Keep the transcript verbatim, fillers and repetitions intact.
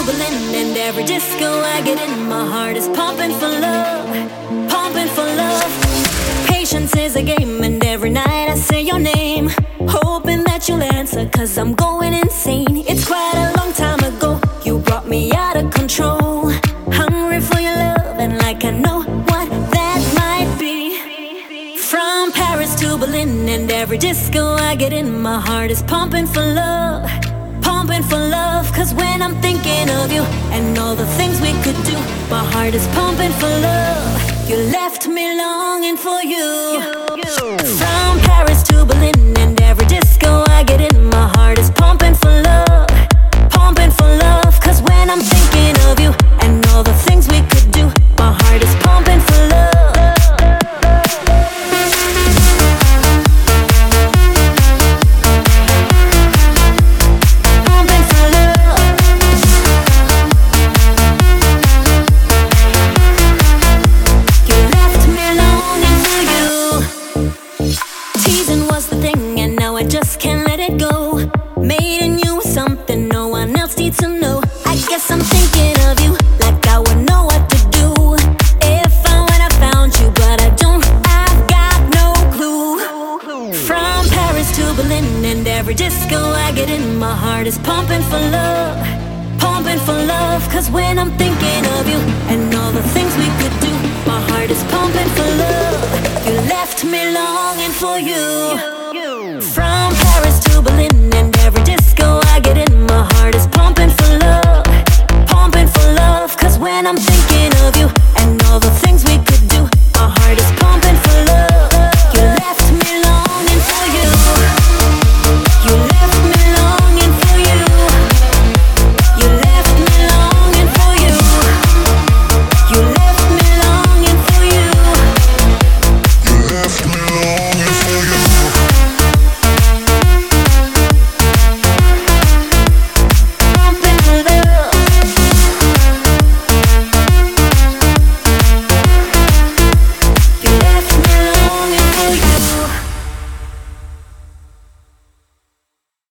Berlin, and every disco I get in, my heart is pumping for love, pumping for love. Patience is a game, and every night I say your name, hoping that you'll answer, cause I'm going insane. It's quite a long time ago, you brought me out of control. Hungry for your love, and like I know what that might be. From Paris to Berlin, and every disco I get in, my heart is pumping for love, pumping for love. Cause when I'm thinking of you and all the things we could do, my heart is pumping for love. You left me longing for you. From Paris to Berlin, and every disco I get in, my heart is pumping for love, pumping for love. Cause when I'm thinking of you and all the things we could do, my heart is pumping for love. To know, I guess I'm thinking of you like I would know what to do if I went I found you, but I don't, I've got no clue. From Paris to Berlin, and every disco I get in, my heart is pumping for love, pumping for love. Cause when I'm thinking of you and all the things we could do, my heart is pumping for love. You left me longing for you.